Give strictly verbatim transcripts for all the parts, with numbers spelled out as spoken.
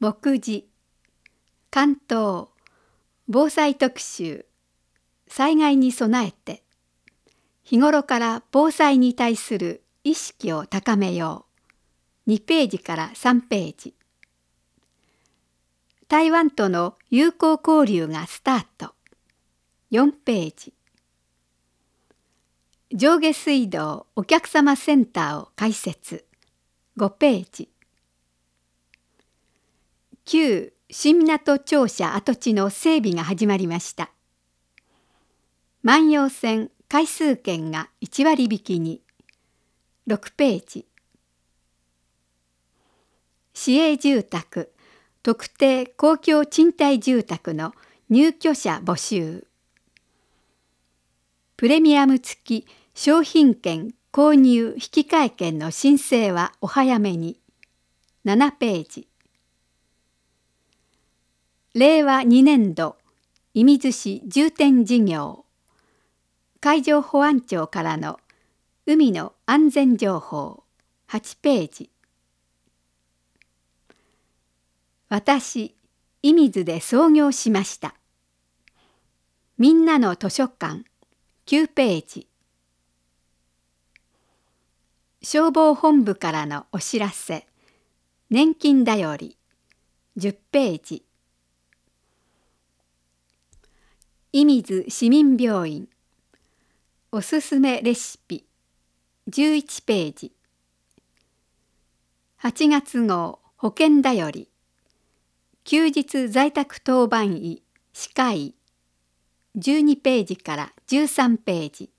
目次関東防災特集災害に備えて日頃から防災に対する意識を高めようにページからさんページ。台湾との友好交流がスタートよんページ。上下水道お客様センターを開設ごページ。旧新港庁舎跡地の整備が始まりました。万葉線回数券がいち割引きにろくページ。市営住宅特定公共賃貸住宅の入居者募集。プレミアム付き商品券購入引換券の申請はお早めにななページ。れいわにねんど射水市重点事業海上保安庁からの海の安全情報はちページ。私射水で創業しましたみんなの図書館きゅうページ。消防本部からのお知らせ年金だよりじゅっページ。射水市民病院おすすめレシピじゅういちページ。はちがつ号保険だより休日在宅当番医歯科医じゅうにページからじゅうさんページ。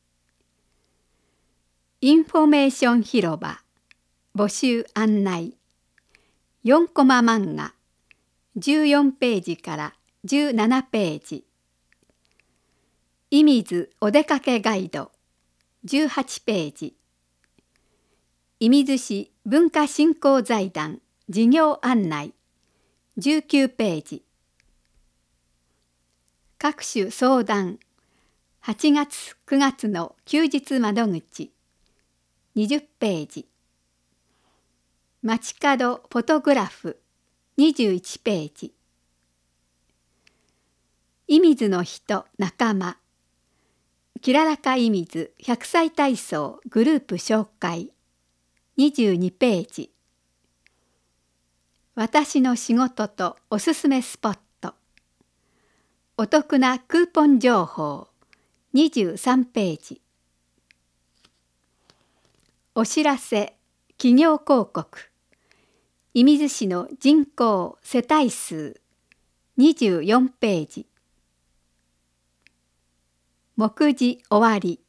インフォメーション広場募集案内よんコマ漫画じゅうよんページからじゅうななページ。射水お出かけガイドじゅうはちページ。射水市文化振興財団事業案内じゅうきゅうページ。各種相談はちがつくがつの休日窓口にじゅうページ。街角フォトグラフにじゅういちページ。射水の人仲間きららか射水ひゃくさい体操グループ紹介にじゅうにページ。私の仕事とおすすめスポットお得なクーポン情報にじゅうさんページ。お知らせ企業広告射水市の人口世帯数にじゅうよんページ。目次終わり。